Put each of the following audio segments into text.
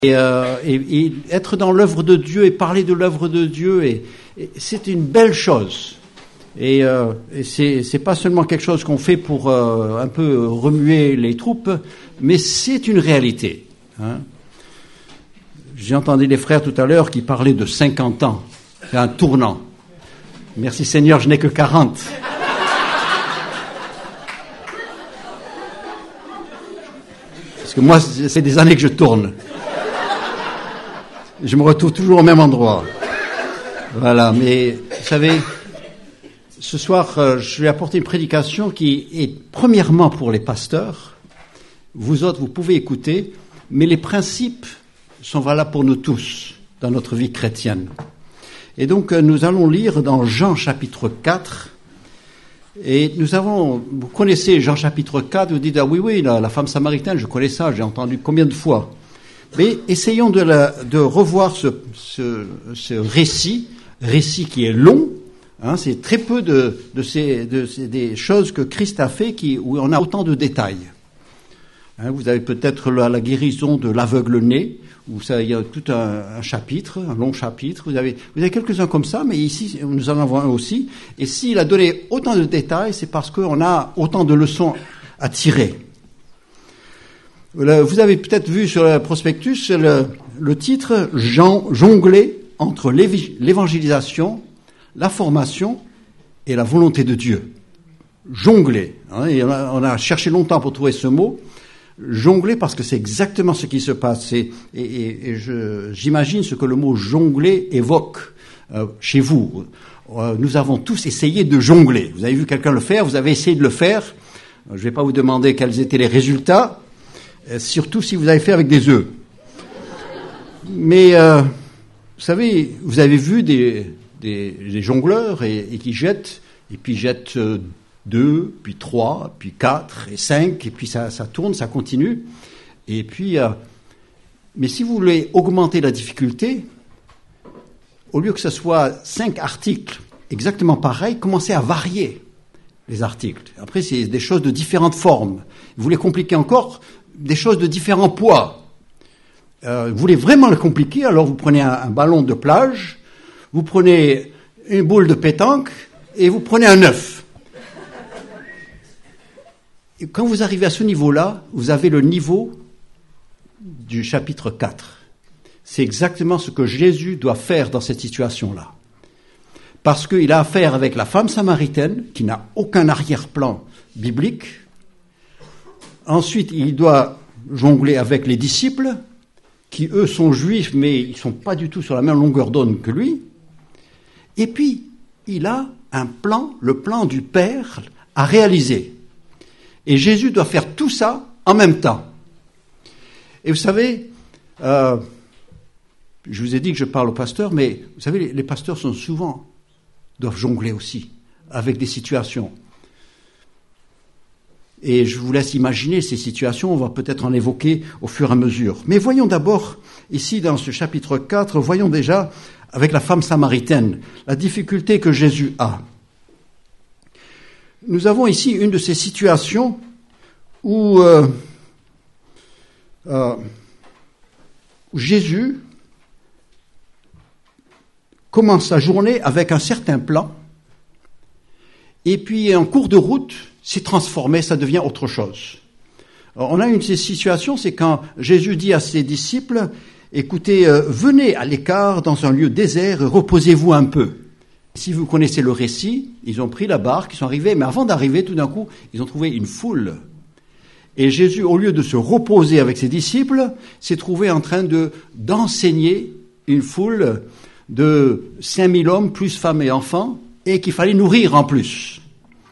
Et être dans l'œuvre de Dieu et parler de l'œuvre de Dieu, et c'est une belle chose. Et c'est pas seulement quelque chose qu'on fait pour un peu remuer les troupes, mais c'est une réalité. Hein. J'ai entendu les frères tout à l'heure qui parlaient de 50 ans. C'est un tournant. Merci Seigneur, je n'ai que 40. Parce que moi, c'est des années que je tourne. Je me retrouve toujours au même endroit. Voilà, mais vous savez, ce soir, je vais apporter une prédication qui est premièrement pour les pasteurs. Vous autres, vous pouvez écouter, mais les principes sont valables pour nous tous dans notre vie chrétienne. Et donc, nous allons lire dans Jean chapitre 4. Et vous connaissez Jean chapitre 4, vous dites, ah oui, la femme samaritaine, je connais ça, j'ai entendu combien de fois. Mais essayons de revoir ce récit qui est long. Hein, c'est très peu des choses que Christ a fait où on a autant de détails. Hein, vous avez peut-être la guérison de l'aveugle-né, où il y a tout un chapitre, un long chapitre. Vous avez quelques-uns comme ça, mais ici, nous en avons un aussi. Et s'il a donné autant de détails, c'est parce qu'on a autant de leçons à tirer. Vous avez peut-être vu sur le prospectus le titre « Jongler entre l'évangélisation, la formation et la volonté de Dieu ». Jongler. Hein, et on a cherché longtemps pour trouver ce mot. Jongler parce que c'est exactement ce qui se passe. J'imagine ce que le mot « jongler » évoque chez vous. Nous avons tous essayé de jongler. Vous avez vu quelqu'un le faire, vous avez essayé de le faire. Je ne vais pas vous demander quels étaient les résultats. Surtout si vous avez fait avec des œufs. Mais, vous savez, vous avez vu des jongleurs et qui jettent, et puis jettent 2, puis 3, puis 4, et 5, et puis ça tourne, ça continue. Et puis, mais si vous voulez augmenter la difficulté, au lieu que ce soit 5 articles exactement pareils, commencez à varier les articles. Après, c'est des choses de différentes formes. Vous voulez compliquer encore, des choses de différents poids. Vous voulez vraiment le compliquer, alors vous prenez un ballon de plage, vous prenez une boule de pétanque et vous prenez un œuf. Et quand vous arrivez à ce niveau-là, vous avez le niveau du chapitre 4. C'est exactement ce que Jésus doit faire dans cette situation-là. Parce qu'il a affaire avec la femme samaritaine, qui n'a aucun arrière-plan biblique. Ensuite, il doit jongler avec les disciples, qui eux sont juifs, mais ils ne sont pas du tout sur la même longueur d'onde que lui. Et puis, il a un plan, le plan du Père, à réaliser. Et Jésus doit faire tout ça en même temps. Et vous savez, je vous ai dit que je parle aux pasteurs, mais vous savez, les pasteurs doivent jongler aussi avec des situations. Et je vous laisse imaginer ces situations, on va peut-être en évoquer au fur et à mesure. Mais voyons d'abord, ici dans ce chapitre 4, voyons déjà avec la femme samaritaine, la difficulté que Jésus a. Nous avons ici une de ces situations où Jésus commence sa journée avec un certain plan, et puis en cours de route, c'est transformé, ça devient autre chose. Alors, on a une de ces situations, c'est quand Jésus dit à ses disciples, écoutez, venez à l'écart dans un lieu désert et reposez-vous un peu. Si vous connaissez le récit, ils ont pris la barque, ils sont arrivés, mais avant d'arriver, tout d'un coup, ils ont trouvé une foule. Et Jésus, au lieu de se reposer avec ses disciples, s'est trouvé en train d'enseigner une foule de 5000 hommes, plus femmes et enfants, et qu'il fallait nourrir en plus.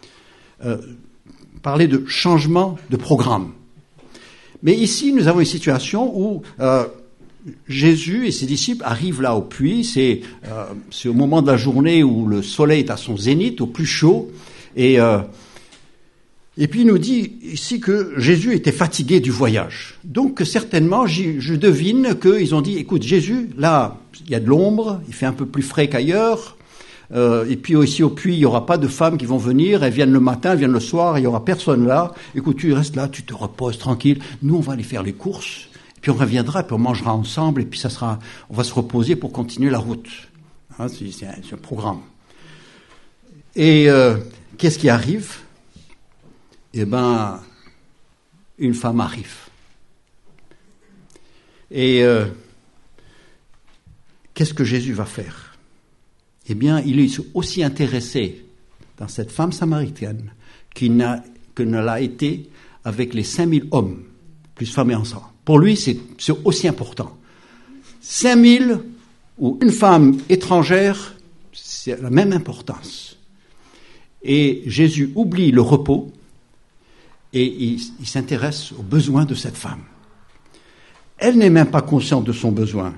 Parler de changement de programme. Mais ici, nous avons une situation où Jésus et ses disciples arrivent là au puits. C'est au moment de la journée où le soleil est à son zénith, au plus chaud. Et puis il nous dit ici que Jésus était fatigué du voyage. Donc certainement, je devine qu'ils ont dit, écoute Jésus, là, il y a de l'ombre, il fait un peu plus frais qu'ailleurs. Et puis ici au puits, il n'y aura pas de femmes qui vont venir, elles viennent le matin, elles viennent le soir, il n'y aura personne là. Écoute, tu restes là, tu te reposes tranquille. Nous, on va aller faire les courses, Puis on reviendra, puis on mangera ensemble, et puis on va se reposer pour continuer la route. Hein, c'est un programme. Et qu'est-ce qui arrive? Eh ben, une femme arrive. Et qu'est-ce que Jésus va faire? Eh bien, il est aussi intéressé dans cette femme samaritaine que ne l'a été avec les 5000 hommes, plus femmes et enfants. Pour lui, c'est aussi important. 5000 ou une femme étrangère, c'est la même importance. Et Jésus oublie le repos et il s'intéresse aux besoins de cette femme. Elle n'est même pas consciente de son besoin.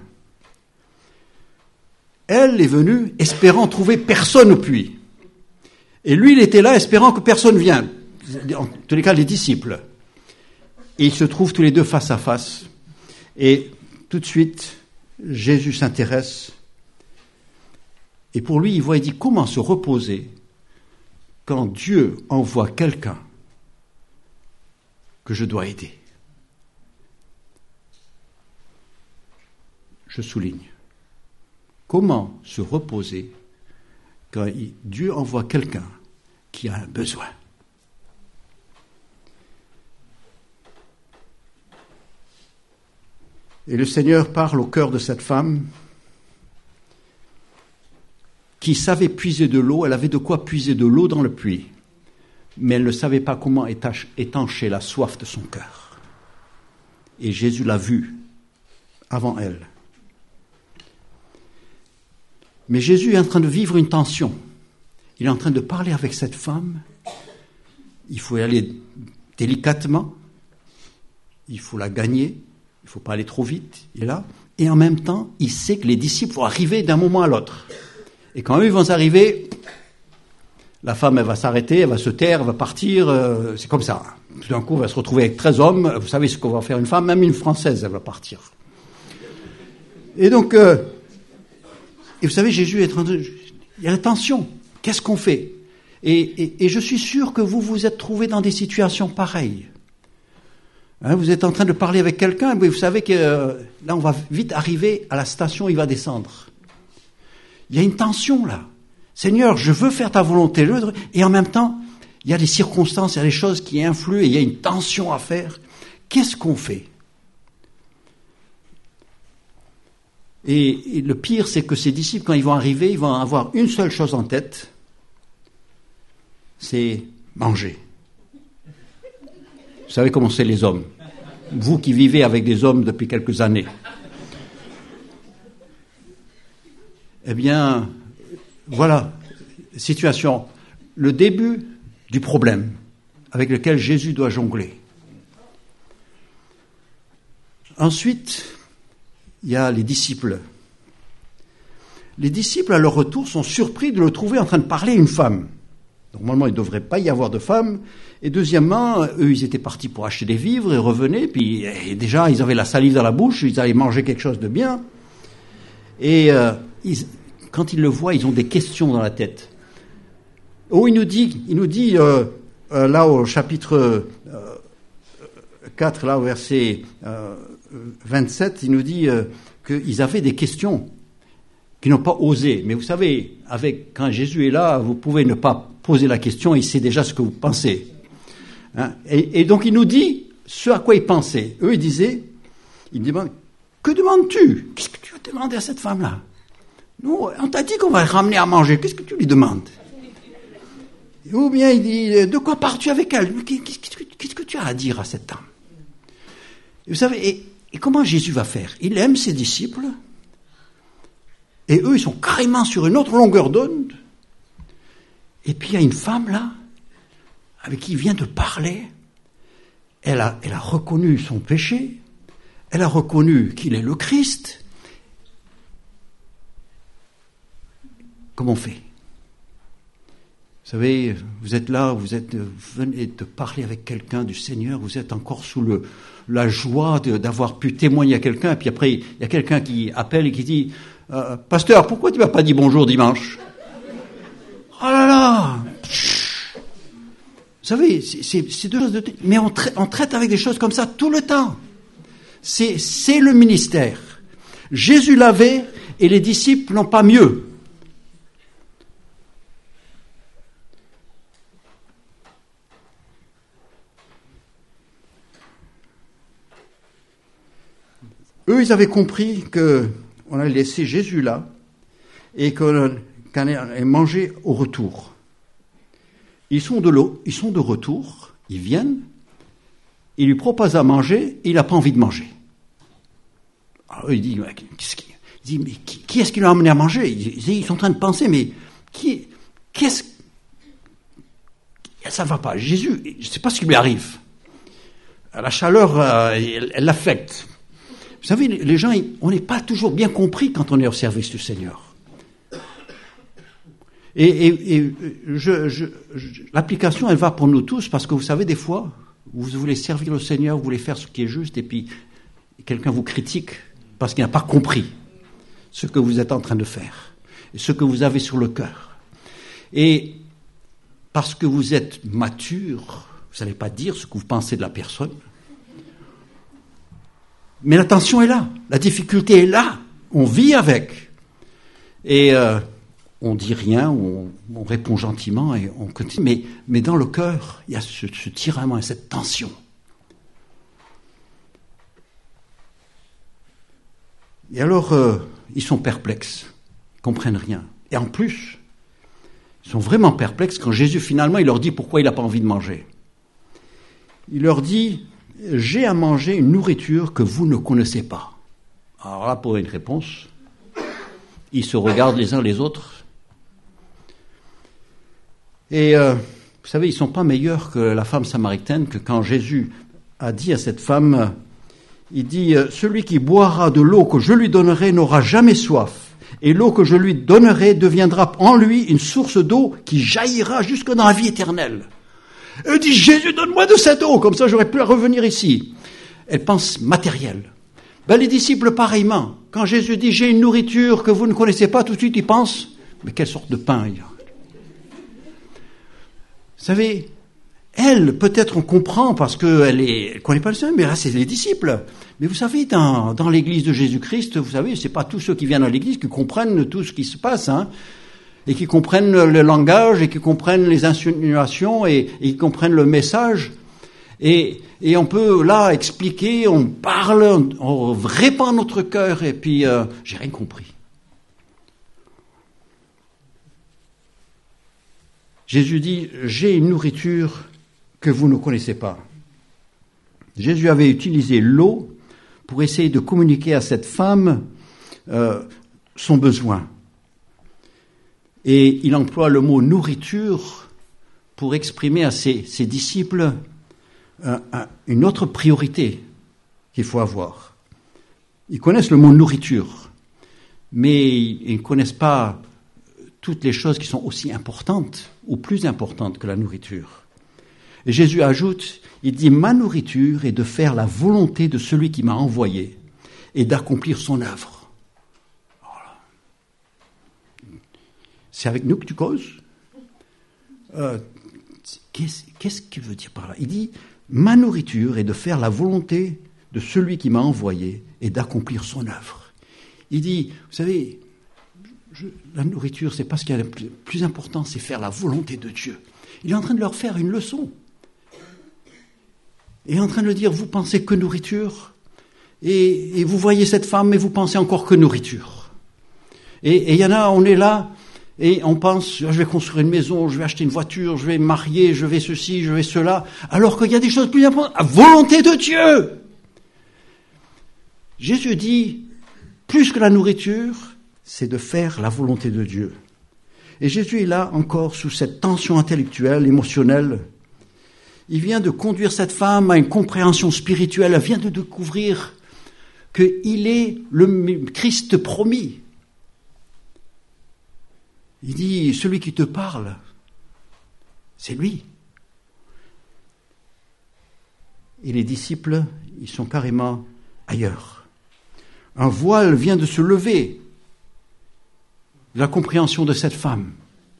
Elle est venue espérant trouver personne au puits. Et lui, il était là espérant que personne vienne. En tous les cas, les disciples. Et ils se trouvent tous les deux face à face. Et tout de suite, Jésus s'intéresse. Et pour lui, il dit comment se reposer quand Dieu envoie quelqu'un que je dois aider. Je souligne. Comment se reposer quand Dieu envoie quelqu'un qui a un besoin? Et le Seigneur parle au cœur de cette femme qui savait puiser de l'eau. Elle avait de quoi puiser de l'eau dans le puits, mais elle ne savait pas comment étancher la soif de son cœur. Et Jésus l'a vue avant elle. Mais Jésus est en train de vivre une tension. Il est en train de parler avec cette femme. Il faut y aller délicatement. Il faut la gagner. Il ne faut pas aller trop vite. Il est là. Et en même temps, il sait que les disciples vont arriver d'un moment à l'autre. Et quand eux vont arriver, la femme, elle va s'arrêter, elle va se taire, elle va partir. C'est comme ça. Tout d'un coup, elle va se retrouver avec 13 hommes. Vous savez ce qu'on va faire une femme, même une Française, elle va partir. Et donc... Et vous savez, Jésus est en train de... Il y a la tension. Qu'est-ce qu'on fait? Et je suis sûr que vous vous êtes trouvés dans des situations pareilles. Hein, vous êtes en train de parler avec quelqu'un, mais vous savez que là, on va vite arriver à la station, il va descendre. Il y a une tension là. Seigneur, je veux faire ta volonté. Et en même temps, il y a des circonstances, il y a des choses qui influent, et il y a une tension à faire. Qu'est-ce qu'on fait? Et le pire, c'est que ces disciples, quand ils vont arriver, ils vont avoir une seule chose en tête, c'est manger. Vous savez comment c'est les hommes. Vous qui vivez avec des hommes depuis quelques années. Eh bien, voilà, situation, le début du problème avec lequel Jésus doit jongler. Ensuite, il y a les disciples. Les disciples, à leur retour, sont surpris de le trouver en train de parler à une femme. Normalement, il ne devrait pas y avoir de femme. Et deuxièmement, eux, ils étaient partis pour acheter des vivres et revenaient. Puis déjà, ils avaient la salive dans la bouche, ils allaient manger quelque chose de bien. Et quand ils le voient, ils ont des questions dans la tête. Oh, il nous dit là au chapitre 4, là au verset 27, il nous dit qu'ils avaient des questions qu'ils n'ont pas osé. Mais vous savez, quand Jésus est là, vous pouvez ne pas poser la question, il sait déjà ce que vous pensez. Hein? Et donc il nous dit ce à quoi ils pensaient. Eux, ils demandent, que demandes-tu? Qu'est-ce que tu veux demander à cette femme-là? Nous, on t'a dit qu'on va le ramener à manger, qu'est-ce que tu lui demandes? Ou bien il dit, de quoi pars-tu avec elle? Qu'est-ce que tu as à dire à cette dame? Et vous savez, et comment Jésus va faire? Il aime ses disciples, et eux, ils sont carrément sur une autre longueur d'onde. Et puis il y a une femme là, avec qui il vient de parler. Elle a reconnu son péché, elle a reconnu qu'il est le Christ. Comment on fait? Vous savez, vous êtes là, vous venez de parler avec quelqu'un du Seigneur, vous êtes encore sous la joie d'avoir pu témoigner à quelqu'un, et puis après, il y a quelqu'un qui appelle et qui dit « Pasteur, pourquoi tu m'as pas dit bonjour dimanche ?» Oh là là! Vous savez, c'est deux choses mais on traite avec des choses comme ça tout le temps. C'est le ministère. Jésus l'avait et les disciples n'ont pas mieux. Eux, ils avaient compris qu'on allait laisser Jésus là et qu'on allait manger au retour. Ils sont de retour, ils viennent, ils lui proposent à manger, et il n'a pas envie de manger. Alors il dit, mais qui est-ce qui l'a amené à manger? Ils sont en train de penser, mais ça ne va pas. Jésus, je ne sais pas ce qui lui arrive. La chaleur, elle l'affecte. Vous savez, les gens, on n'est pas toujours bien compris quand on est au service du Seigneur. Et l'application, elle va pour nous tous, parce que vous savez, des fois, vous voulez servir le Seigneur, vous voulez faire ce qui est juste, et puis quelqu'un vous critique parce qu'il n'a pas compris ce que vous êtes en train de faire, et ce que vous avez sur le cœur. Et parce que vous êtes mature, vous n'allez pas dire ce que vous pensez de la personne, mais la tension est là, la difficulté est là, on vit avec. Et on dit rien, on répond gentiment et on continue. Mais dans le cœur, il y a ce tiraillement et cette tension. Et alors, ils sont perplexes, ils comprennent rien. Et en plus, ils sont vraiment perplexes quand Jésus, finalement, il leur dit pourquoi il n'a pas envie de manger. Il leur dit, j'ai à manger une nourriture que vous ne connaissez pas. Alors là, pour une réponse, ils se regardent les uns les autres. Et vous savez, ils ne sont pas meilleurs que la femme samaritaine, que quand Jésus a dit à cette femme, il dit, celui qui boira de l'eau que je lui donnerai n'aura jamais soif, et l'eau que je lui donnerai deviendra en lui une source d'eau qui jaillira jusque dans la vie éternelle. Elle dit, Jésus, donne-moi de cette eau, comme ça j'aurais pu revenir ici. Elle pense matériel. Les disciples, pareillement. Quand Jésus dit, j'ai une nourriture que vous ne connaissez pas, tout de suite ils pensent, mais quelle sorte de pain il y a? Vous savez, elle, peut-être on comprend parce qu'elle ne connaît pas le Seigneur, mais là c'est les disciples. Mais vous savez, dans l'église de Jésus-Christ, vous savez, c'est pas tous ceux qui viennent à l'église qui comprennent tout ce qui se passe, et qui comprennent le langage, et qui comprennent les insinuations, et qui comprennent le message. Et on peut là expliquer, on parle, on répand notre cœur, et puis j'ai rien compris. Jésus dit, j'ai une nourriture que vous ne connaissez pas. Jésus avait utilisé l'eau pour essayer de communiquer à cette femme son besoin. Et il emploie le mot nourriture pour exprimer à ses disciples une autre priorité qu'il faut avoir. Ils connaissent le mot nourriture, mais ils ne connaissent pas toutes les choses qui sont aussi importantes ou plus importantes que la nourriture. Et Jésus ajoute, il dit, ma nourriture est de faire la volonté de celui qui m'a envoyé et d'accomplir son œuvre. Voilà. C'est avec nous que tu causes? Qu'est-ce qu'il veut dire par là? Il dit, ma nourriture est de faire la volonté de celui qui m'a envoyé et d'accomplir son œuvre. Il dit, vous savez, la nourriture, c'est pas ce qui est le plus important, c'est faire la volonté de Dieu. Il est en train de leur faire une leçon. Il est en train de leur dire, vous pensez que nourriture, et vous voyez cette femme, mais vous pensez encore que nourriture. Et il y en a, on est là, et on pense, je vais construire une maison, je vais acheter une voiture, je vais me marier, je vais ceci, je vais cela, alors qu'il y a des choses plus importantes, la volonté de Dieu. Jésus dit, plus que la nourriture, c'est de faire la volonté de Dieu. Et Jésus est là encore sous cette tension intellectuelle, émotionnelle. Il vient de conduire cette femme à une compréhension spirituelle. Elle vient de découvrir qu'il est le Christ promis. Il dit, celui qui te parle, c'est lui. Et les disciples, ils sont carrément ailleurs. Un voile vient de se lever. La compréhension de cette femme.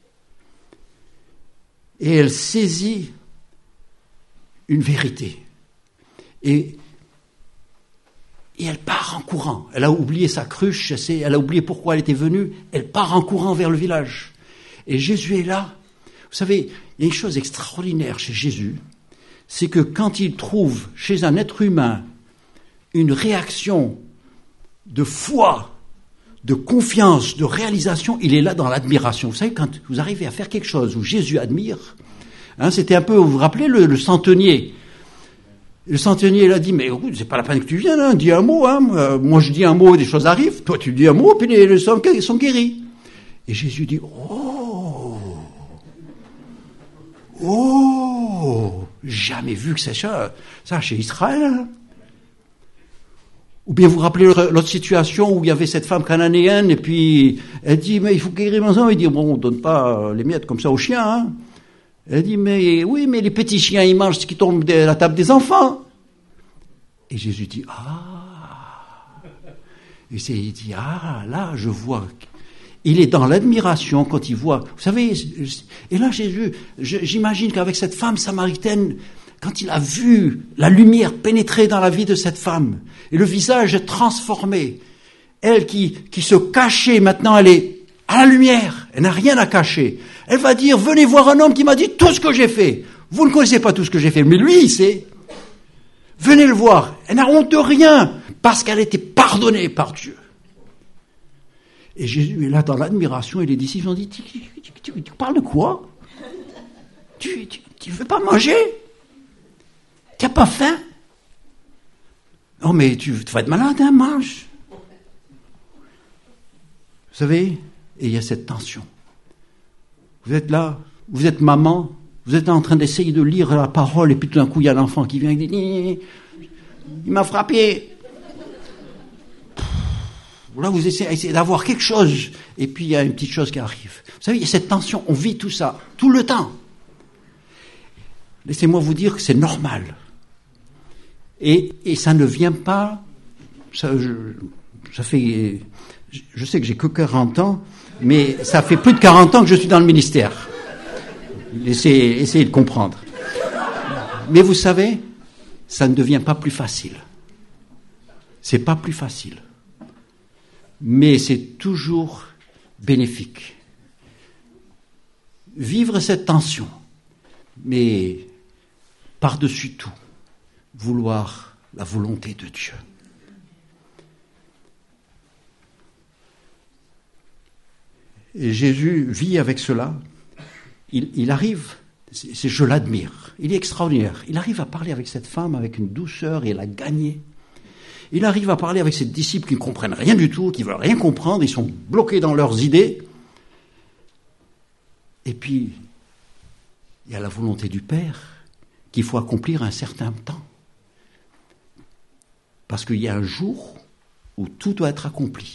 Et elle saisit une vérité. Et Et elle part en courant. Elle a oublié sa cruche, elle a oublié pourquoi elle était venue. Elle part en courant vers le village. Et Jésus est là. Vous savez, il y a une chose extraordinaire chez Jésus, c'est que quand il trouve chez un être humain une réaction de foi, de confiance, de réalisation, il est là dans l'admiration. Vous savez, quand vous arrivez à faire quelque chose où Jésus admire, c'était un peu, vous vous rappelez, le centenier. Le centenier, il a dit, mais écoute, c'est pas la peine que tu viennes, dis un mot, moi je dis un mot, des choses arrivent, toi tu dis un mot, puis les gens sont guéris. Et Jésus dit, jamais vu que c'est ça chez Israël. Ou bien vous vous rappelez l'autre situation où il y avait cette femme cananéenne, et puis elle dit, mais il faut guérir mon enfant. Il dit, bon, on donne pas les miettes comme ça aux chiens, Elle dit, mais oui, mais les petits chiens, ils mangent ce qui tombe de la table des enfants. Et Jésus dit, Et il dit, là, je vois. Il est dans l'admiration quand il voit. Vous savez, et là, Jésus, j'imagine qu'avec cette femme samaritaine, quand il a vu la lumière pénétrer dans la vie de cette femme, et le visage est transformé, elle qui se cachait, maintenant elle est à la lumière, elle n'a rien à cacher. Elle va dire, venez voir un homme qui m'a dit tout ce que j'ai fait. Vous ne connaissez pas tout ce que j'ai fait, mais lui, il sait. Venez le voir. Elle n'a honte de rien, parce qu'elle était pardonnée par Dieu. Et Jésus est là dans l'admiration, et les disciples ont dit, tu parles de quoi? Tu veux pas manger? Tu n'as pas faim? Non, mais tu vas être malade, mange. Vous savez, et il y a cette tension. Vous êtes là, vous êtes maman, vous êtes en train d'essayer de lire la parole, et puis tout d'un coup, il y a l'enfant qui vient et dit, il m'a frappé. Là, vous essayez d'avoir quelque chose, et puis il y a une petite chose qui arrive. Vous savez, il y a cette tension, on vit tout ça, tout le temps. Laissez-moi vous dire que c'est normal. Et ça ne vient pas, je sais que j'ai que 40 ans, mais ça fait plus de 40 ans que je suis dans le ministère. Essayez de comprendre. Mais vous savez, ça ne devient pas plus facile. C'est pas plus facile. Mais c'est toujours bénéfique. Vivre cette tension, mais par-dessus tout, vouloir la volonté de Dieu. Et Jésus vit avec cela. Il arrive, je l'admire, il est extraordinaire. Il arrive à parler avec cette femme avec une douceur et il a gagné. Il arrive à parler avec ses disciples qui ne comprennent rien du tout, qui ne veulent rien comprendre, ils sont bloqués dans leurs idées. Et puis, il y a la volonté du Père qu'il faut accomplir un certain temps. Parce qu'il y a un jour où tout doit être accompli.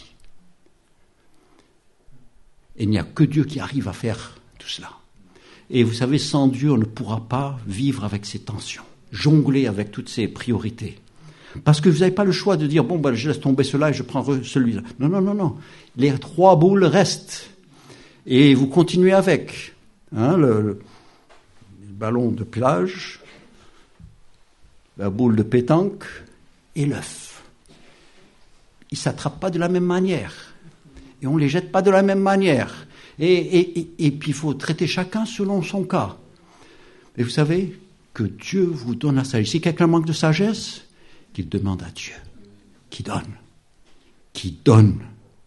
Et il n'y a que Dieu qui arrive à faire tout cela. Et vous savez, sans Dieu, on ne pourra pas vivre avec ces tensions, jongler avec toutes ces priorités. Parce que vous n'avez pas le choix de dire, je laisse tomber cela et je prends celui-là. Non. Les 3 boules restent. Et vous continuez avec. Le ballon de plage, la boule de pétanque et l'œuf. Ils ne s'attrapent pas de la même manière. Et on ne les jette pas de la même manière. Et puis il faut traiter chacun selon son cas. Et vous savez que Dieu vous donne la sagesse. Si quelqu'un manque de sagesse, qu'il demande à Dieu, qui donne.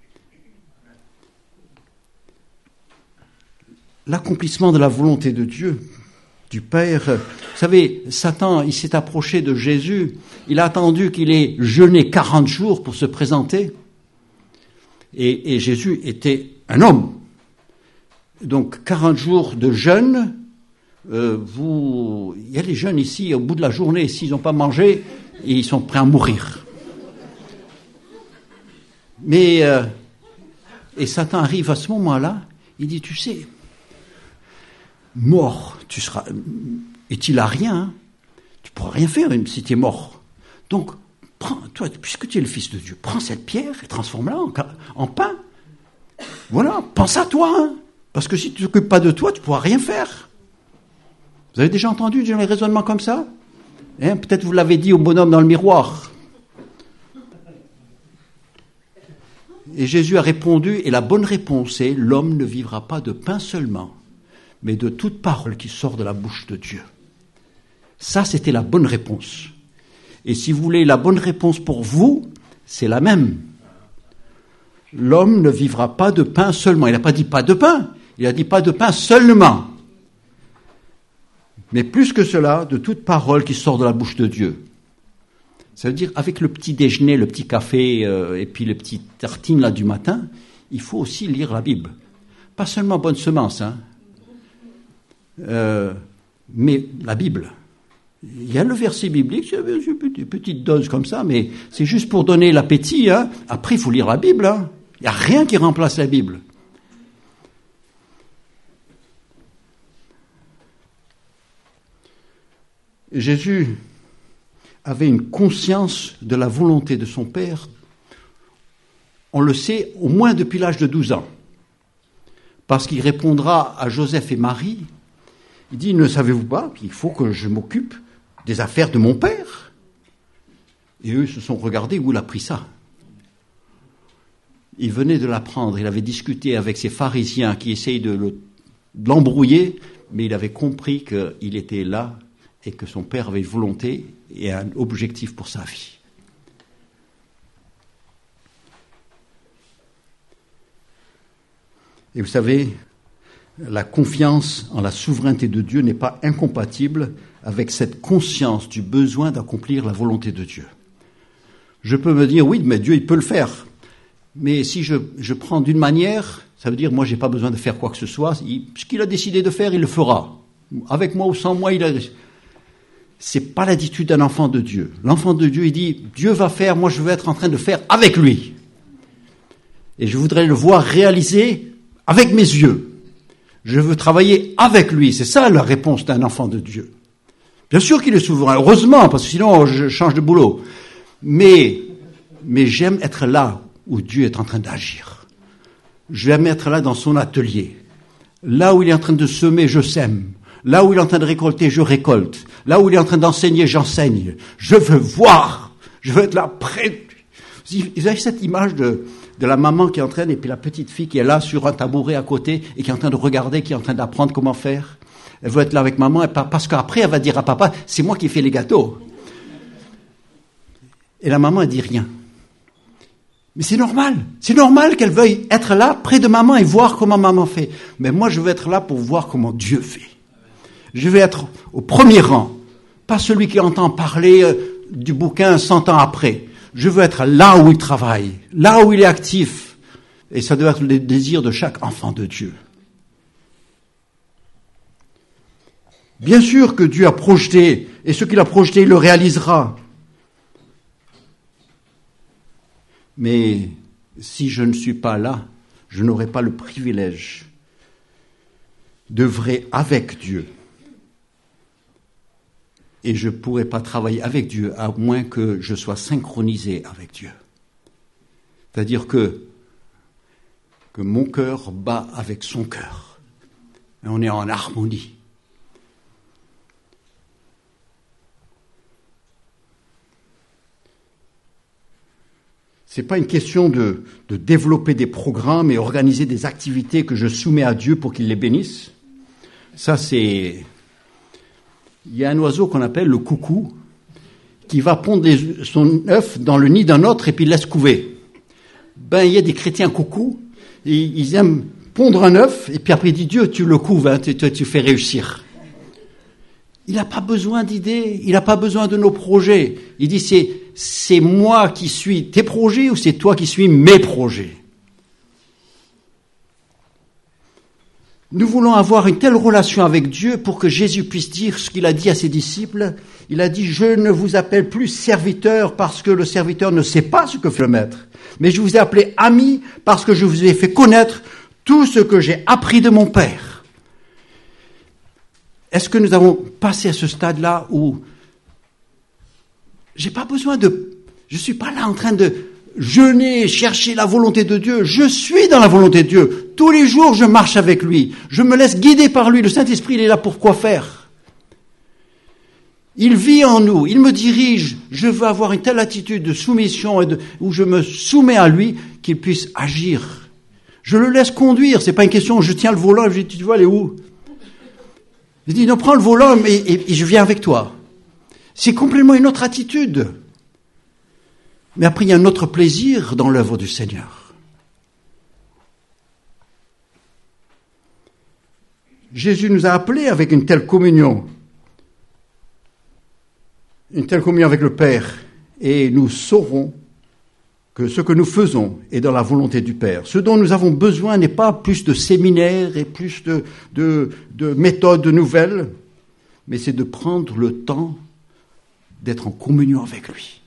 L'accomplissement de la volonté de Dieu, du Père. Vous savez, Satan, il s'est approché de Jésus, il a attendu qu'il ait jeûné 40 jours pour se présenter. Et Jésus était un homme. Donc 40 jours de jeûne, il y a des jeunes ici, au bout de la journée, s'ils n'ont pas mangé, ils sont prêts à mourir. Mais, et Satan arrive à ce moment-là, il dit, tu sais, mort, tu seras, et tu n'as rien, tu ne pourras rien faire même si tu es mort. Donc, toi, puisque tu es le Fils de Dieu, prends cette pierre et transforme-la en pain. Voilà, pense à toi, parce que si tu ne t'occupes pas de toi, tu ne pourras rien faire. Vous avez déjà entendu des raisonnements comme ça? Peut-être vous l'avez dit au bonhomme dans le miroir. Et Jésus a répondu, et la bonne réponse est, l'homme ne vivra pas de pain seulement, mais de toute parole qui sort de la bouche de Dieu. Ça, c'était la bonne réponse. Et si vous voulez la bonne réponse pour vous, c'est la même. L'homme ne vivra pas de pain seulement. Il n'a pas dit pas de pain, il a dit pas de pain seulement. Mais plus que cela, de toute parole qui sort de la bouche de Dieu. Ça veut dire, avec le petit déjeuner, le petit café et puis les petites tartines là du matin, il faut aussi lire la Bible. Pas seulement Bonne Semence, hein. Mais la Bible. Il y a le verset biblique, c'est une petite dose comme ça, mais c'est juste pour donner l'appétit. Hein. Après, il faut lire la Bible. Hein. Il n'y a rien qui remplace la Bible. Jésus avait une conscience de la volonté de son Père, on le sait au moins depuis l'âge de 12 ans, parce qu'il répondra à Joseph et Marie, il dit, ne savez-vous pas qu'il faut que je m'occupe des affaires de mon Père? Et eux se sont regardés, où il a pris ça? Il venait de l'apprendre, il avait discuté avec ces pharisiens qui essayent de l'embrouiller, mais il avait compris qu'il était là et que son Père avait une volonté et un objectif pour sa vie. Et vous savez, la confiance en la souveraineté de Dieu n'est pas incompatible avec cette conscience du besoin d'accomplir la volonté de Dieu. Je peux me dire, oui, mais Dieu, il peut le faire. Mais si je prends d'une manière, ça veut dire, moi, j'ai pas besoin de faire quoi que ce soit. Ce qu'il a décidé de faire, il le fera. Avec moi ou sans moi, c'est pas l'attitude d'un enfant de Dieu. L'enfant de Dieu, il dit, Dieu va faire, moi, je veux être en train de faire avec lui. Et je voudrais le voir réaliser avec mes yeux. Je veux travailler avec lui. C'est ça la réponse d'un enfant de Dieu. Bien sûr qu'il est souverain, heureusement, parce que sinon je change de boulot. Mais j'aime être là où Dieu est en train d'agir. J'aime être là dans son atelier. Là où il est en train de semer, je sème. Là où il est en train de récolter, je récolte. Là où il est en train d'enseigner, j'enseigne. Je veux voir. Je veux être là près. Vous avez cette image de la maman qui entraîne et puis la petite fille qui est là sur un tabouret à côté et qui est en train de regarder, qui est en train d'apprendre comment faire. Elle veut être là avec maman parce qu'après elle va dire à papa, c'est moi qui fais les gâteaux. Et la maman elle dit rien. Mais c'est normal qu'elle veuille être là près de maman et voir comment maman fait. Mais moi je veux être là pour voir comment Dieu fait. Je veux être au premier rang, pas celui qui entend parler du bouquin 100 ans après. Je veux être là où il travaille, là où il est actif. Et ça doit être le désir de chaque enfant de Dieu. Bien sûr que Dieu a projeté, et ce qu'il a projeté, il le réalisera. Mais si je ne suis pas là, je n'aurai pas le privilège d'œuvrer avec Dieu. Et je ne pourrai pas travailler avec Dieu à moins que je sois synchronisé avec Dieu. C'est-à-dire que mon cœur bat avec son cœur. Et on est en harmonie. C'est pas une question de développer des programmes et organiser des activités que je soumets à Dieu pour qu'il les bénisse. Ça, c'est... Il y a un oiseau qu'on appelle le coucou qui va pondre son œuf dans le nid d'un autre et puis il laisse couver. Il y a des chrétiens coucou, ils aiment pondre un œuf et puis après il dit Dieu, tu le couves, hein, tu fais réussir. Il n'a pas besoin d'idées, il n'a pas besoin de nos projets. Il dit c'est moi qui suis tes projets ou c'est toi qui suis mes projets. Nous voulons avoir une telle relation avec Dieu pour que Jésus puisse dire ce qu'il a dit à ses disciples. Il a dit, je ne vous appelle plus serviteur parce que le serviteur ne sait pas ce que fait le maître. Mais je vous ai appelé ami parce que je vous ai fait connaître tout ce que j'ai appris de mon Père. Est-ce que nous avons passé à ce stade-là où je suis pas là en train de jeûner, chercher la volonté de Dieu. Je suis dans la volonté de Dieu. Tous les jours, je marche avec lui. Je me laisse guider par lui. Le Saint-Esprit, il est là pour quoi faire? Il vit en nous. Il me dirige. Je veux avoir une telle attitude de soumission où je me soumets à lui qu'il puisse agir. Je le laisse conduire, c'est pas une question, je tiens le volant et je dis, tu veux aller où? Je dis, non, prends le volant et je viens avec toi. C'est complètement une autre attitude. Mais après, il y a un autre plaisir dans l'œuvre du Seigneur. Jésus nous a appelés avec une telle communion avec le Père, et nous saurons que ce que nous faisons est dans la volonté du Père. Ce dont nous avons besoin n'est pas plus de séminaires et plus de méthodes nouvelles, mais c'est de prendre le temps d'être en communion avec lui.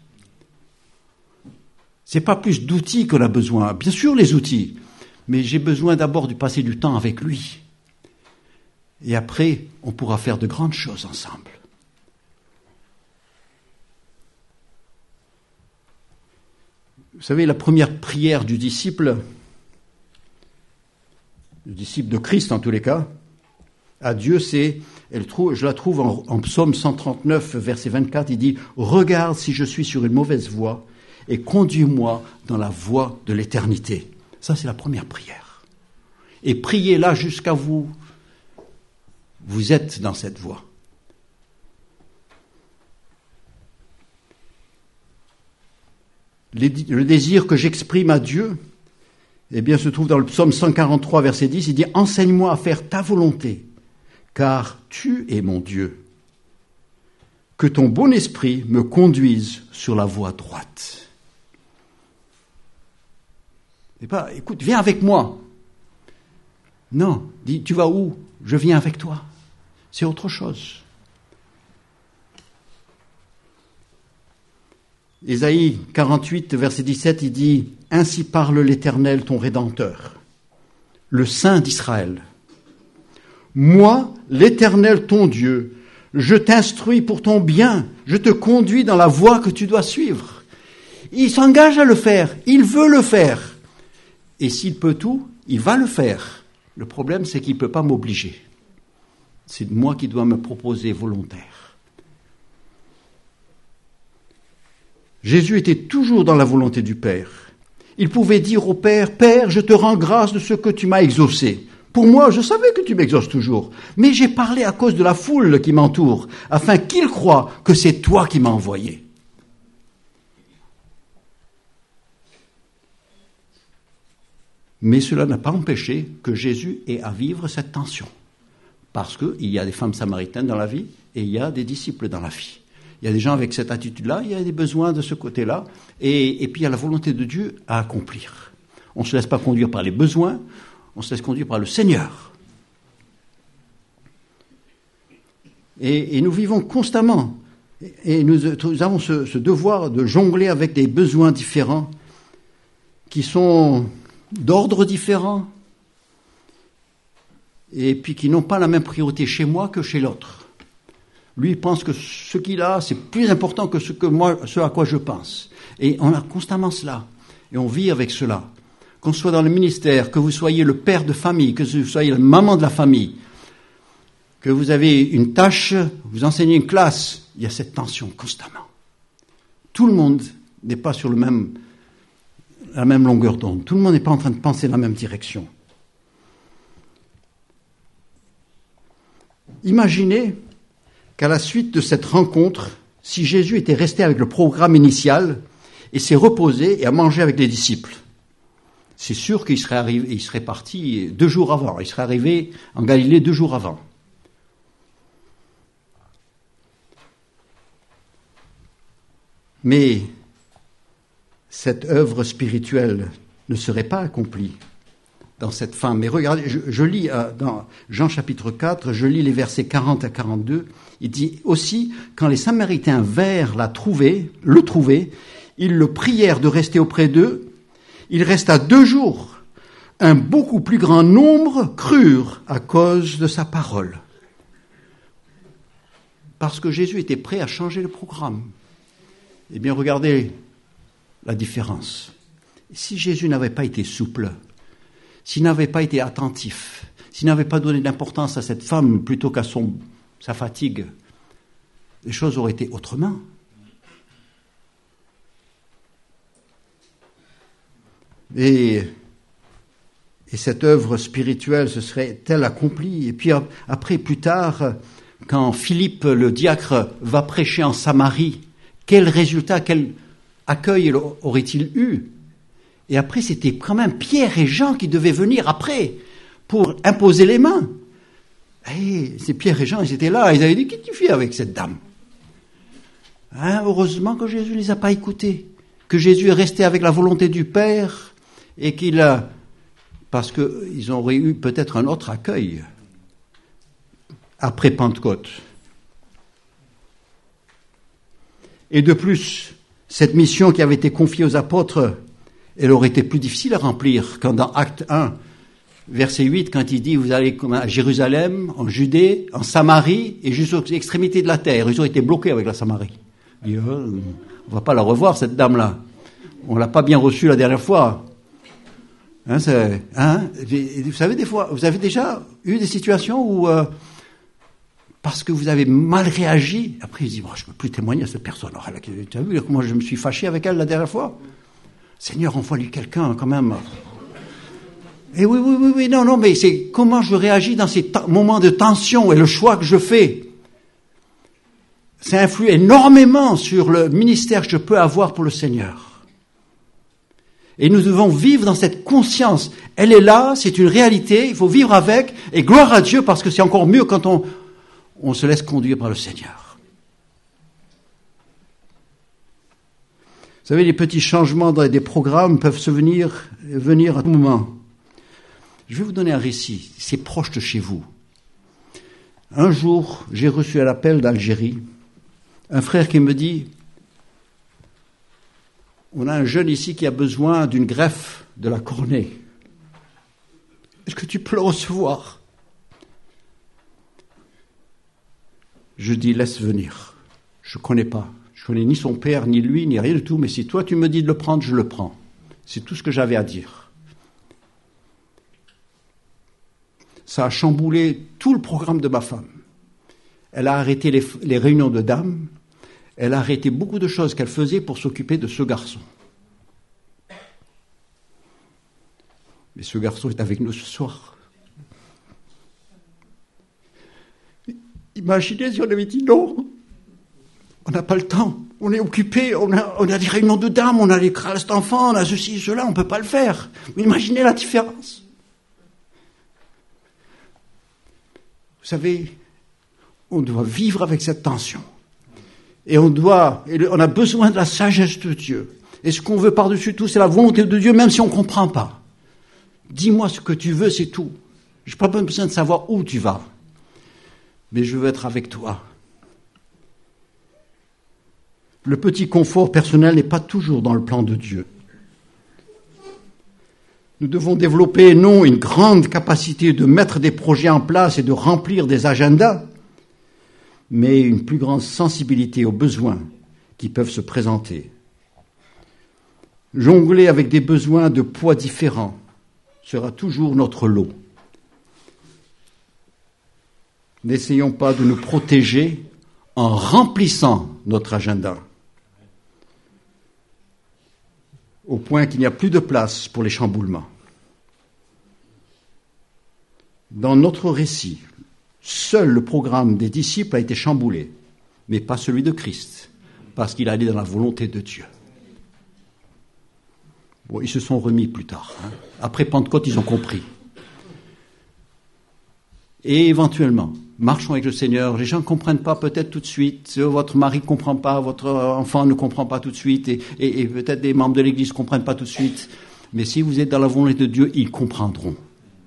C'est pas plus d'outils qu'on a besoin. Bien sûr, les outils, mais j'ai besoin d'abord de passer du temps avec lui. Et après, on pourra faire de grandes choses ensemble. Vous savez, la première prière du disciple de Christ en tous les cas, à Dieu, je la trouve en Psaume 139, verset 24, il dit « Regarde si je suis sur une mauvaise voie et conduis-moi dans la voie de l'éternité. » Ça, c'est la première prière. Et priez là jusqu'à vous êtes dans cette voie. Le désir que j'exprime à Dieu, eh bien, se trouve dans le psaume 143, verset 10, il dit « Enseigne-moi à faire ta volonté, car tu es mon Dieu. Que ton bon esprit me conduise sur la voie droite. » Et pas, écoute, viens avec moi. Non, dis, tu vas où? Je viens avec toi. C'est autre chose. Ésaïe 48, verset 17, il dit « Ainsi parle l'Éternel, ton Rédempteur, le Saint d'Israël. Moi, l'Éternel, ton Dieu, je t'instruis pour ton bien, je te conduis dans la voie que tu dois suivre. » Il s'engage à le faire, il veut le faire. Et s'il peut tout, il va le faire. Le problème, c'est qu'il ne peut pas m'obliger. C'est moi qui dois me proposer volontaire. Jésus était toujours dans la volonté du Père. Il pouvait dire au Père, « Père, je te rends grâce de ce que tu m'as exaucé. Pour moi, je savais que tu m'exauces toujours, mais j'ai parlé à cause de la foule qui m'entoure, afin qu'ils croient que c'est toi qui m'as envoyé. » Mais cela n'a pas empêché que Jésus ait à vivre cette tension. Parce qu'il y a des femmes samaritaines dans la vie et il y a des disciples dans la vie. Il y a des gens avec cette attitude-là, il y a des besoins de ce côté-là, et puis il y a la volonté de Dieu à accomplir. On ne se laisse pas conduire par les besoins, on se laisse conduire par le Seigneur. Et nous vivons constamment, et nous avons ce devoir de jongler avec des besoins différents, qui sont d'ordre différent, et puis qui n'ont pas la même priorité chez moi que chez l'autre. Lui, il pense que ce qu'il a, c'est plus important que ce à quoi je pense. Et on a constamment cela. Et on vit avec cela. Qu'on soit dans le ministère, que vous soyez le père de famille, que vous soyez la maman de la famille, que vous avez une tâche, vous enseignez une classe, il y a cette tension constamment. Tout le monde n'est pas sur la même longueur d'onde. Tout le monde n'est pas en train de penser dans la même direction. Imaginez qu'à la suite de cette rencontre, si Jésus était resté avec le programme initial et s'est reposé et a mangé avec les disciples, c'est sûr qu'il serait parti 2 jours avant. Il serait arrivé en Galilée 2 jours avant. Mais cette œuvre spirituelle ne serait pas accomplie dans cette femme. Mais regardez, je lis dans Jean chapitre 4, je lis les versets 40 à 42. Il dit aussi, quand les Samaritains vinrent le trouver, ils le prièrent de rester auprès d'eux. Il resta 2 jours. Un beaucoup plus grand nombre crurent à cause de sa parole. Parce que Jésus était prêt à changer le programme. Eh bien, regardez la différence. Si Jésus n'avait pas été souple, s'il n'avait pas été attentif, s'il n'avait pas donné d'importance à cette femme plutôt qu'à sa fatigue, les choses auraient été autrement. Et cette œuvre spirituelle se serait-elle accomplie? Et puis après, plus tard, quand Philippe le diacre va prêcher en Samarie, quel résultat, quel accueil aurait-il eu? Et après, c'était quand même Pierre et Jean qui devaient venir après pour imposer les mains. Et c'est Pierre et Jean, ils étaient là, ils avaient dit, qu'est-ce que tu fais avec cette dame? Heureusement que Jésus ne les a pas écoutés, que Jésus est resté avec la volonté du Père et qu'il a... Parce qu'ils auraient eu peut-être un autre accueil après Pentecôte. Et de plus, cette mission qui avait été confiée aux apôtres, elle aurait été plus difficile à remplir quand dans Acte 1, verset 8, quand il dit, vous allez à Jérusalem, en Judée, en Samarie et jusqu'aux extrémités de la terre. Ils ont été bloqués avec la Samarie. On ne va pas la revoir, cette dame-là. On ne l'a pas bien reçue la dernière fois. Vous savez, des fois, vous avez déjà eu des situations où, parce que vous avez mal réagi, après ils disent, je ne peux plus témoigner à cette personne. Tu as vu comment je me suis fâché avec elle la dernière fois? Seigneur, envoie-lui quelqu'un quand même. Et oui, non, mais c'est comment je réagis dans ces moments de tension et le choix que je fais. Ça influe énormément sur le ministère que je peux avoir pour le Seigneur. Et nous devons vivre dans cette conscience. Elle est là, c'est une réalité, il faut vivre avec, et gloire à Dieu parce que c'est encore mieux quand on se laisse conduire par le Seigneur. Vous savez, les petits changements dans des programmes peuvent venir à tout moment. Je vais vous donner un récit, c'est proche de chez vous. Un jour, j'ai reçu un appel d'Algérie, un frère qui me dit, on a un jeune ici qui a besoin d'une greffe de la cornée. Est-ce que tu peux le recevoir? Je dis, laisse venir. Je ne connais pas. Je ne connais ni son père, ni lui, ni rien du tout. Mais si toi, tu me dis de le prendre, je le prends. C'est tout ce que j'avais à dire. Ça a chamboulé tout le programme de ma femme. Elle a arrêté les réunions de dames. Elle a arrêté beaucoup de choses qu'elle faisait pour s'occuper de ce garçon. Mais ce garçon est avec nous ce soir. Imaginez si on avait dit non. On n'a pas le temps. On est occupé. On a des réunions de dames. On a les crasses d'enfants. On a ceci, cela. On ne peut pas le faire. Mais imaginez la différence. Vous savez, on doit vivre avec cette tension. Et on a besoin de la sagesse de Dieu. Et ce qu'on veut par-dessus tout, c'est la volonté de Dieu, même si on ne comprend pas. Dis-moi ce que tu veux, c'est tout. Je n'ai pas besoin de savoir où tu vas. Mais je veux être avec toi. Le petit confort personnel n'est pas toujours dans le plan de Dieu. Nous devons développer, non, une grande capacité de mettre des projets en place et de remplir des agendas, mais une plus grande sensibilité aux besoins qui peuvent se présenter. Jongler avec des besoins de poids différents sera toujours notre lot. N'essayons pas de nous protéger en remplissant notre agenda, au point qu'il n'y a plus de place pour les chamboulements. Dans notre récit, seul le programme des disciples a été chamboulé, mais pas celui de Christ, parce qu'il allait dans la volonté de Dieu. Bon, ils se sont remis plus tard. Après Pentecôte, ils ont compris. Et éventuellement, marchons avec le Seigneur. Les gens ne comprennent pas peut-être tout de suite. Votre mari ne comprend pas, votre enfant ne comprend pas tout de suite. Et peut-être des membres de l'Église ne comprennent pas tout de suite. Mais si vous êtes dans la volonté de Dieu, ils comprendront.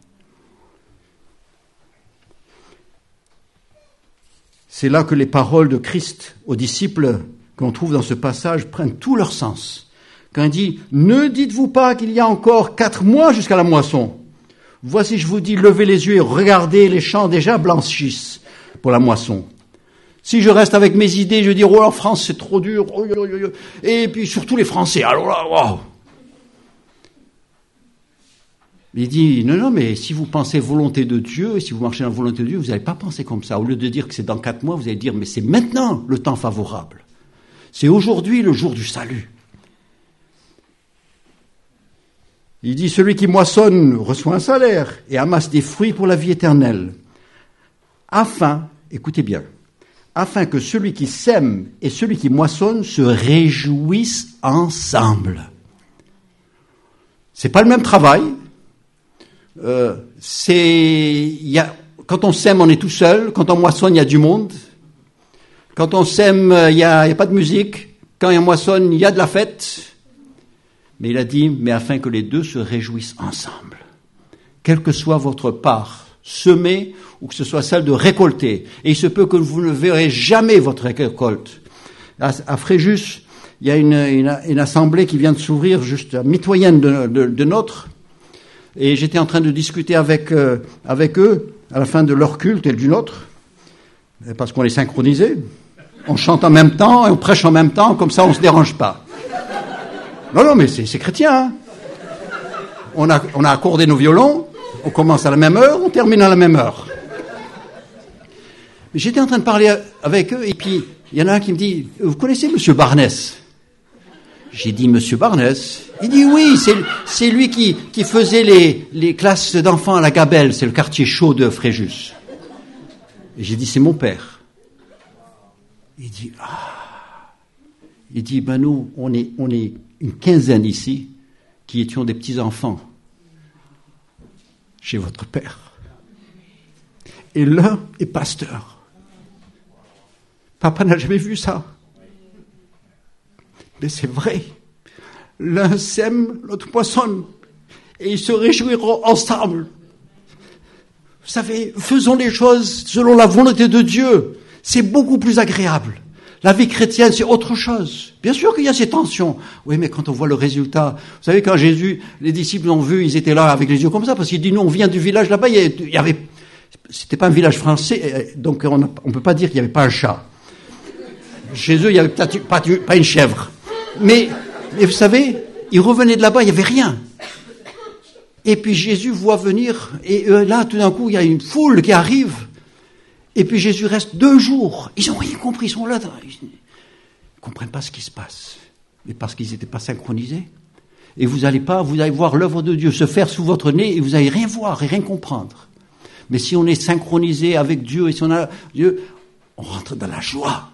C'est là que les paroles de Christ aux disciples qu'on trouve dans ce passage prennent tout leur sens. Quand il dit « Ne dites-vous pas qu'il y a encore 4 mois jusqu'à la moisson. Voici, je vous dis, levez les yeux et regardez, les champs déjà blanchissent pour la moisson. Si je reste avec mes idées, je dis « Oh, la France, c'est trop dur. Oh, oh, oh, oh. » Et puis surtout les Français. Alors là, wow. Il dit, non, mais si vous pensez volonté de Dieu, et si vous marchez dans la volonté de Dieu, vous n'allez pas penser comme ça. Au lieu de dire que c'est dans 4 mois, vous allez dire, mais c'est maintenant le temps favorable. C'est aujourd'hui le jour du salut. Il dit, celui qui moissonne reçoit un salaire et amasse des fruits pour la vie éternelle. Afin, écoutez bien, afin que celui qui sème et celui qui moissonne se réjouissent ensemble. C'est pas le même travail. Quand on sème, on est tout seul. Quand on moissonne, il y a du monde. Quand on sème, il y a pas de musique. Quand on moissonne, il y a de la fête. Mais il a dit, mais afin que les deux se réjouissent ensemble. Quelle que soit votre part, semer ou que ce soit celle de récolter. Et il se peut que vous ne verrez jamais votre récolte. À Fréjus, il y a une assemblée qui vient de s'ouvrir juste mitoyenne de nôtre. Et j'étais en train de discuter avec eux à la fin de leur culte et du nôtre, parce qu'on est synchronisés. On chante en même temps et on prêche en même temps, comme ça on se dérange pas. Non, mais c'est chrétien. Hein. On a accordé nos violons, on commence à la même heure, on termine à la même heure. Mais j'étais en train de parler avec eux, et puis il y en a un qui me dit, vous connaissez Monsieur Barnès? J'ai dit, Monsieur Barnès? Il dit, oui, c'est lui qui faisait les classes d'enfants à la Gabelle, c'est le quartier chaud de Fréjus. Et j'ai dit, c'est mon père. Il dit, Il dit, nous, on est une quinzaine ici qui étions des petits-enfants chez votre père. Et l'un est pasteur. Papa n'a jamais vu ça. Mais c'est vrai. L'un sème, l'autre moissonne. Et ils se réjouiront ensemble. Vous savez, faisons les choses selon la volonté de Dieu. C'est beaucoup plus agréable. La vie chrétienne, c'est autre chose. Bien sûr qu'il y a ces tensions. Oui, mais quand on voit le résultat, vous savez, quand Jésus, les disciples l'ont vu, ils étaient là avec les yeux comme ça, parce qu'il dit, nous, on vient du village là-bas, il y avait, c'était pas un village français, donc on peut pas dire qu'il n'y avait pas un chat. Chez eux, il y avait peut-être pas une chèvre. Mais vous savez, ils revenaient de là-bas, il n'y avait rien. Et puis Jésus voit venir, et là, tout d'un coup, il y a une foule qui arrive. Et puis Jésus reste 2 jours. Ils n'ont rien compris, ils sont là. Ils ne comprennent pas ce qui se passe. Mais parce qu'ils n'étaient pas synchronisés. Et vous allez voir l'œuvre de Dieu se faire sous votre nez et vous n'allez rien voir et rien comprendre. Mais si on est synchronisé avec Dieu et si on a Dieu, on rentre dans la joie.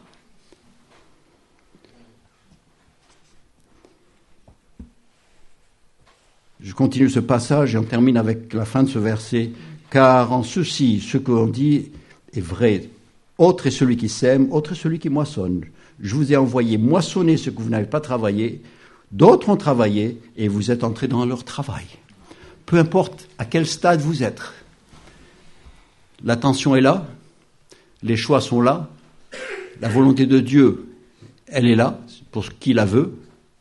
Je continue ce passage et on termine avec la fin de ce verset. Car en ceci, ce qu'on dit est vrai. Autre est celui qui sème, autre est celui qui moissonne. Je vous ai envoyé moissonner ce que vous n'avez pas travaillé. D'autres ont travaillé et vous êtes entrés dans leur travail. Peu importe à quel stade vous êtes. L'attention est là. Les choix sont là. La volonté de Dieu, elle est là pour qui la veut.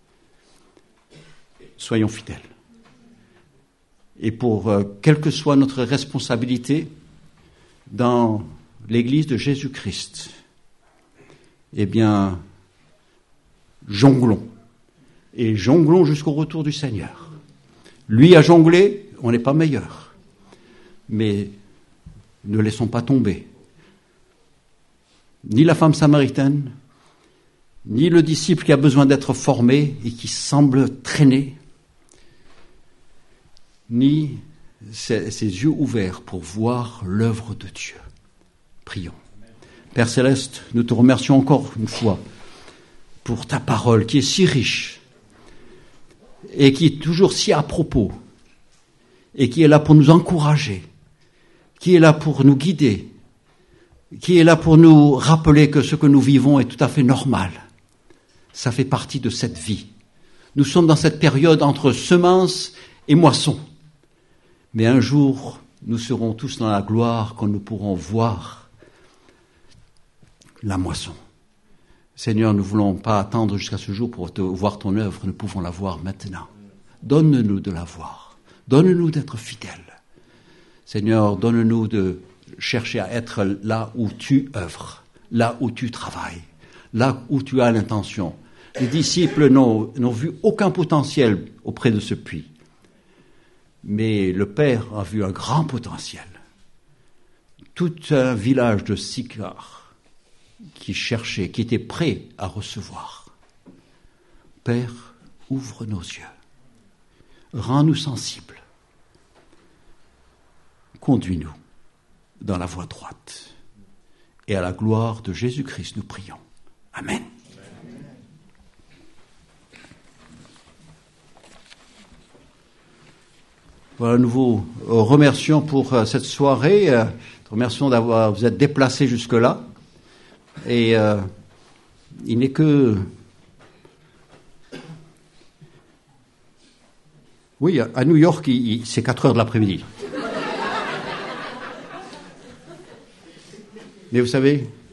Soyons fidèles. Et pour quelle que soit notre responsabilité dans l'Église de Jésus-Christ, eh bien, jonglons. Et jonglons jusqu'au retour du Seigneur. Lui a jonglé, on n'est pas meilleur. Mais ne laissons pas tomber. Ni la femme samaritaine, ni le disciple qui a besoin d'être formé et qui semble traîner, ni ses yeux ouverts pour voir l'œuvre de Dieu. Prions. Père Céleste, nous te remercions encore une fois pour ta parole qui est si riche et qui est toujours si à propos et qui est là pour nous encourager, qui est là pour nous guider, qui est là pour nous rappeler que ce que nous vivons est tout à fait normal. Ça fait partie de cette vie. Nous sommes dans cette période entre semence et moisson. Mais un jour, nous serons tous dans la gloire quand nous pourrons voir la moisson. Seigneur, nous ne voulons pas attendre jusqu'à ce jour pour voir ton œuvre, nous pouvons la voir maintenant. Donne-nous de la voir. Donne-nous d'être fidèles. Seigneur, donne-nous de chercher à être là où tu œuvres, là où tu travailles, là où tu as l'intention. Les disciples n'ont vu aucun potentiel auprès de ce puits. Mais le Père a vu un grand potentiel. Tout un village de Sychar qui cherchait, qui était prêt à recevoir. Père, ouvre nos yeux. Rends-nous sensibles. Conduis-nous dans la voie droite. Et à la gloire de Jésus-Christ, nous prions. Amen. Voilà, nous vous remercions pour cette soirée. Remercions d'avoir vous êtes déplacés jusque-là. Et il n'est que... Oui, à New York, c'est 4 heures de l'après-midi. Mais vous savez,